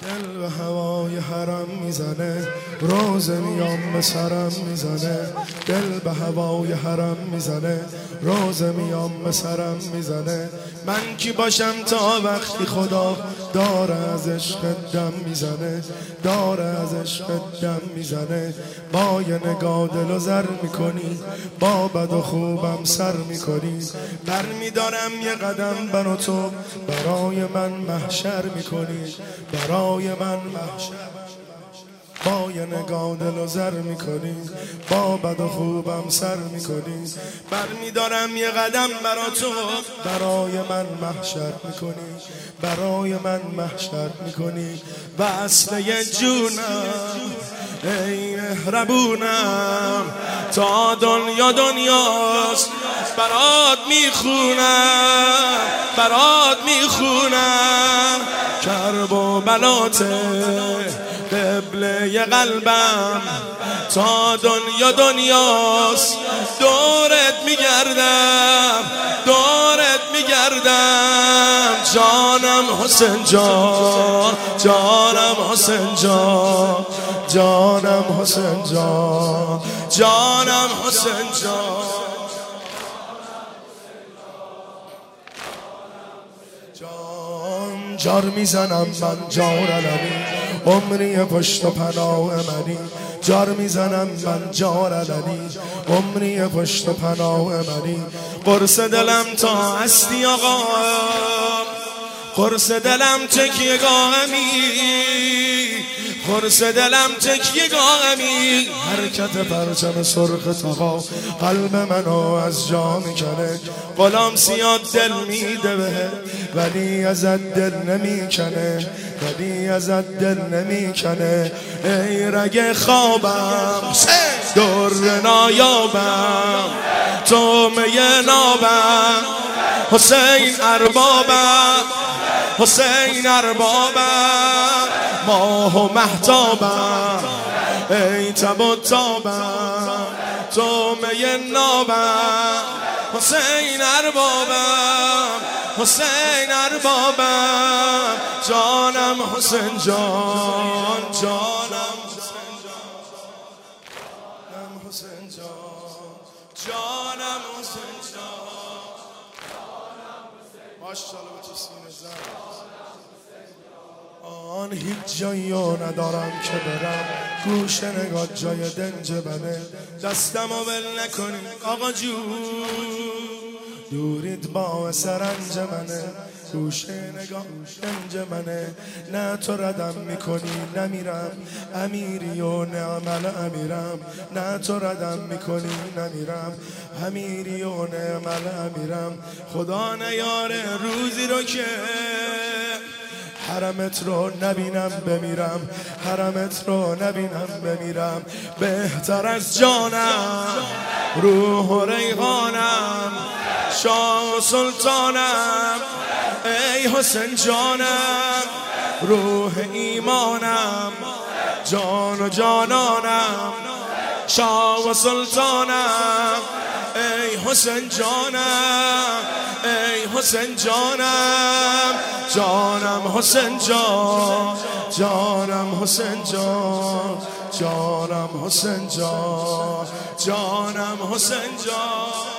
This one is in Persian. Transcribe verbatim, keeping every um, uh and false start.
دل به هوای حرم میزنه، روزه میام به سرم میزنه. دل به هوای حرم میزنه، روزه میام به سرم میزنه. من کی باشم تا وقتی خدا داره از عشق دم میزنه، داره از عشق دم میزنه. با یه نگاه دل و زر میکنی، با بد و خوبم سر میکنی. بر میدارم یه قدم برا تو، برای من محشر میکنی، برای من محشر. با یه نگاه دل و زر میکنی، با بد و خوبم سر میکنی. بر میدارم یه قدم برا تو، برای من محشر میکنی، برای من محشر میکنی. و اصل یه جونم ای مهربونم، تا دنیا دنیاست برات میخونم، برات میخونم. کرب و بلاته قبله قلبم، تا دنیا دنیاست دورت میگردم، دورت میگردم. جانم حسین جان، جانم حسین جان، جانم حسین جان، جانم حسین جان. جان جار میزنم من جار علمی، عمری پشت و پناه منی. جار میزنم من جار علمی، عمری پشت و پناه منی. قرص دلم تا هستی آقا، قرص دلم تکیه گاهمی، قرص دلم تکیه گاهمی. حرکت پرچم سرخ تاقا قلب منو از جا میکنه. غلام سیاد دل میده به، ولی ازت دل نمیکنه، ولی ازت دل نمیکنه. ای رگ خوابم در نایابم، تو می نابم. حسین اربابم، حسین اربابم. ماه و مهتابم ای تب و تابم، تو می نابم. حسین اربابم، حسین اربابم. جانم حسین جان، جانم حسین جان، جانم حسین جان، جانم حسین جان. ماشاءالله به تو سینه زن. آن هیچ جایی ندارم که برم، گوش نگاه جای دنج بنه. دستم و ول نکنی آقا جون، دورید با سرنج منه. گوش نگاه دنج منه. نه تو ردم میکنی نمیرم، امیری و نه عمل امیرم. نه تو ردم میکنی نمیرم، امیری و نه عمل امیرم. خدا نیاره روزی رو که حرمت رو نبینم بمیرم، حرمت رو نبینم بمیرم. بهتر از جانم روح و ریحانم، شاه و سلطانم. ای حسین جانم روح ایمانم، جان و جانانم. شاه و سلطانم ای حسین جانم، ای حسین جانم. جانم حسین جان، جانم حسین جان، جانم حسین جان، جانم حسین جان.